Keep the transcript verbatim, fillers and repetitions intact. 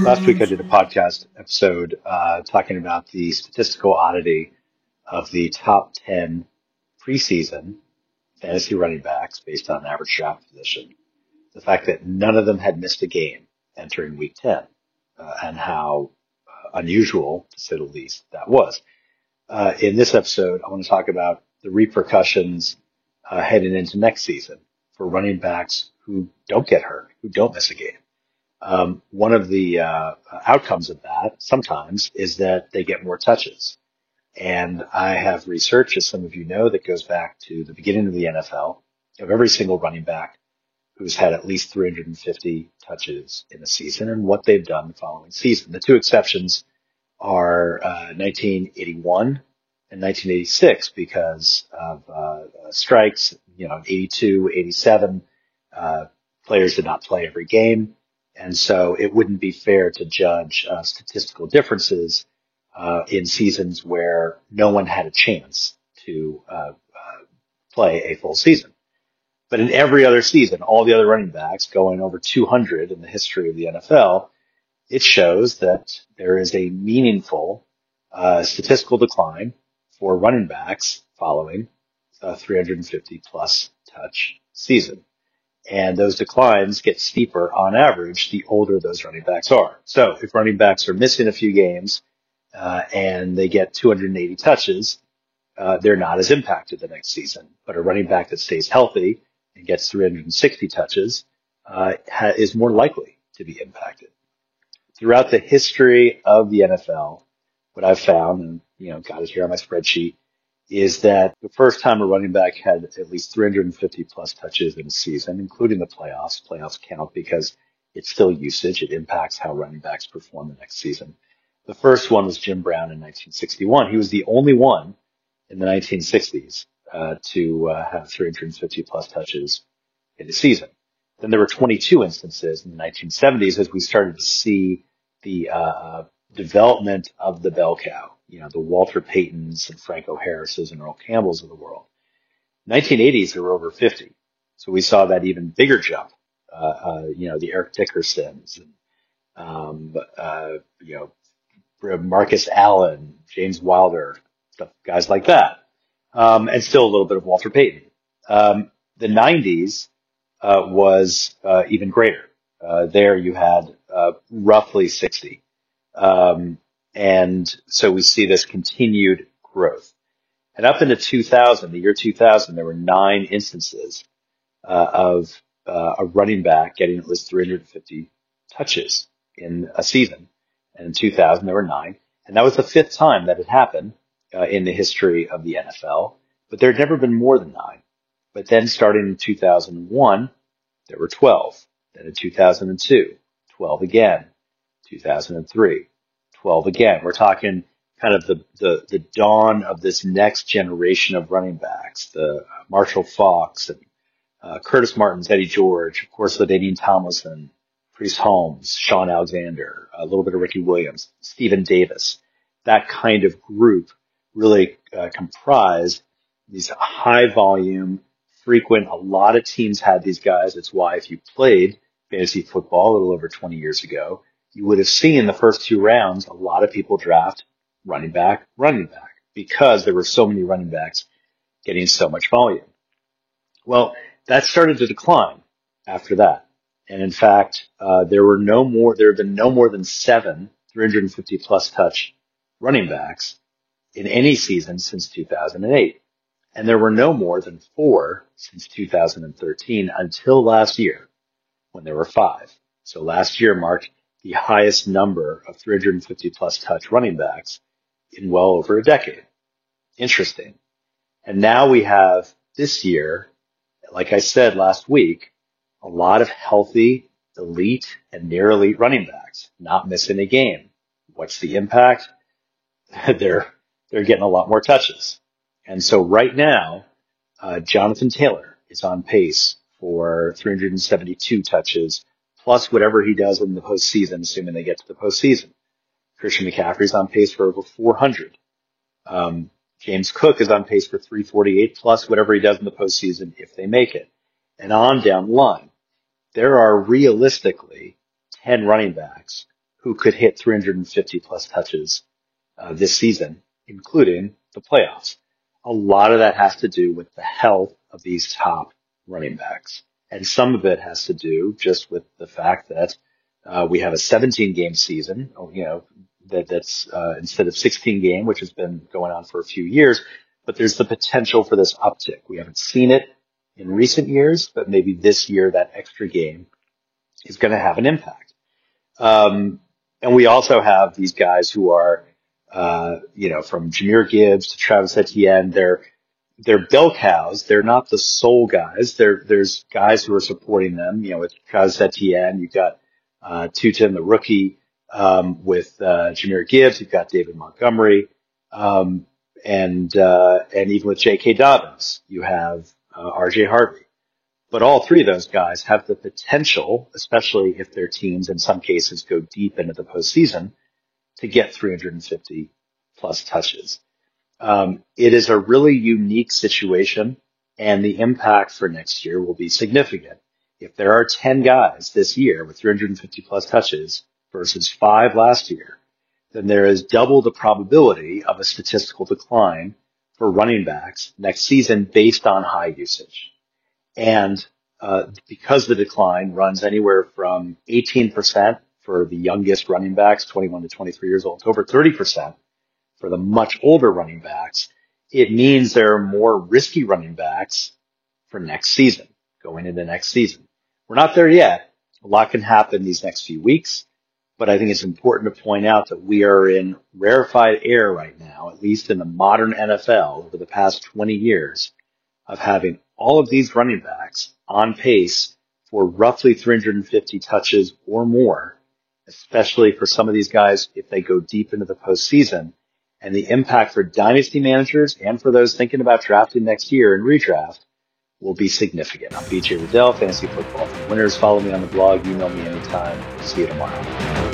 Last week I did a podcast episode uh, talking about the statistical oddity of the top ten preseason fantasy running backs based on average draft position. The fact that none of them had missed a game entering week ten uh, and how uh, unusual, to say the least, that was. Uh, in this episode, I want to talk about the repercussions uh, heading into next season for running backs who don't get hurt, who don't miss a game. Um, one of the uh, outcomes of that sometimes is that they get more touches. And I have research, as some of you know, that goes back to the beginning of the N F L of every single running back who's had at least three hundred fifty touches in a season and what they've done the following season. The two exceptions are uh, nineteen eighty-one and nineteen eighty-six because of uh, strikes. You know, eighty-two, eighty-seven, uh, players did not play every game. And so it wouldn't be fair to judge uh, statistical differences uh, in seasons where no one had a chance to uh, uh, play a full season. But in every other season, all the other running backs going over two hundred in the history of the N F L, it shows that there is a meaningful uh, statistical decline for running backs following a three hundred fifty plus touch season. And those declines get steeper on average the older those running backs are. So if running backs are missing a few games uh, and they get two hundred eighty touches, uh, they're not as impacted the next season. But a running back that stays healthy and gets three hundred sixty touches uh, ha- is more likely to be impacted. Throughout the history of the N F L, what I've found, and you know, got it here on my spreadsheet, is that the first time a running back had at least three hundred fifty plus touches in a season, including the playoffs. Playoffs count because it's still usage. It impacts how running backs perform the next season. The first one was Jim Brown in nineteen sixty-one. He was the only one in the nineteen sixties uh, to uh, have three hundred fifty plus touches in a season. Then there were twenty-two instances in the nineteen seventies as we started to see the uh, development of the bell cow. You know, the Walter Paytons and Franco Harrises and Earl Campbells of the world. nineteen eighties, there were over fifty. So we saw that even bigger jump. Uh, uh, you know, the Eric Dickersons, and, um, uh, you know, Marcus Allen, James Wilder, stuff, guys like that. Um, and still a little bit of Walter Payton. Um, the nineties, uh, was, uh, even greater. Uh, there you had, uh, roughly sixty. Um, And so we see this continued growth. And up into two thousand, the year two thousand, there were nine instances uh, of uh, a running back getting at least three hundred fifty touches in a season. And in two thousand, there were nine. And that was the fifth time that had happened uh, in the history of the N F L. But there had never been more than nine. But then starting in two thousand one, there were twelve. Then in two thousand two, twelve again. two thousand three. twelve again. We're talking kind of the, the, the dawn of this next generation of running backs, the uh, Marshall Faulks and uh, Curtis Martins, Eddie George, of course, LaDainian Tomlinson, Priest Holmes, Sean Alexander, a little bit of Ricky Williams, Stephen Davis. That kind of group really uh, comprised these high volume, frequent, a lot of teams had these guys. That's why if you played fantasy football a little over twenty years ago, you would have seen the first two rounds, a lot of people draft running back, running back, because there were so many running backs getting so much volume. Well, that started to decline after that. And in fact, uh, there were no more, there have been no more than seven three hundred fifty plus touch running backs in any season since two thousand eight. And there were no more than four since two thousand thirteen until last year when there were five. So last year marked the highest number of three hundred fifty plus touch running backs in well over a decade. Interesting. And now we have this year, like I said last week, a lot of healthy, elite, and near elite running backs not missing a game. What's the impact? they're, they're getting a lot more touches. And so right now, uh, Jonathan Taylor is on pace for three hundred seventy-two touches plus whatever he does in the postseason, assuming they get to the postseason. Christian McCaffrey's on pace for over four hundred. Um, James Cook is on pace for three forty-eight plus whatever he does in the postseason if they make it. And on down the line. There are realistically ten running backs who could hit three hundred fifty plus touches uh, this season, including the playoffs. A lot of that has to do with the health of these top running backs. And some of it has to do just with the fact that uh, we have a seventeen game season, you know, that that's uh, instead of sixteen game, which has been going on for a few years, but there's the potential for this uptick. We haven't seen it in recent years, but maybe this year that extra game is going to have an impact. Um, and we also have these guys who are, uh, you know, from Jahmyr Gibbs to Travis Etienne. They're they're bell cows. They're not the sole guys. There there's guys who are supporting them. You know, with Travis Etienne, you've got uh, Tutin, the rookie. Um, with uh, Jahmyr Gibbs, you've got David Montgomery, um, and uh, and even with J K. Dobbins, you have uh, R J. Harvey. But all three of those guys have the potential, especially if their teams in some cases go deep into the postseason, to get three hundred fifty plus touches. Um, it is a really unique situation, and the impact for next year will be significant. If there are ten guys this year with three hundred fifty plus touches versus five last year, then there is double the probability of a statistical decline for running backs next season based on high usage. And uh, because the decline runs anywhere from eighteen percent for the youngest running backs, twenty-one to twenty-three years old, to over thirty percent for the much older running backs, it means there are more risky running backs for next season, going into next season. We're not there yet. A lot can happen these next few weeks, but I think it's important to point out that we are in rarefied air right now, at least in the modern N F L over the past twenty years, of having all of these running backs on pace for roughly three hundred fifty touches or more, especially for some of these guys if they go deep into the postseason. And the impact for dynasty managers and for those thinking about drafting next year in redraft will be significant. I'm B J Riddell, Fantasy Football for Winners. Follow me on the blog. Email me anytime. See you tomorrow.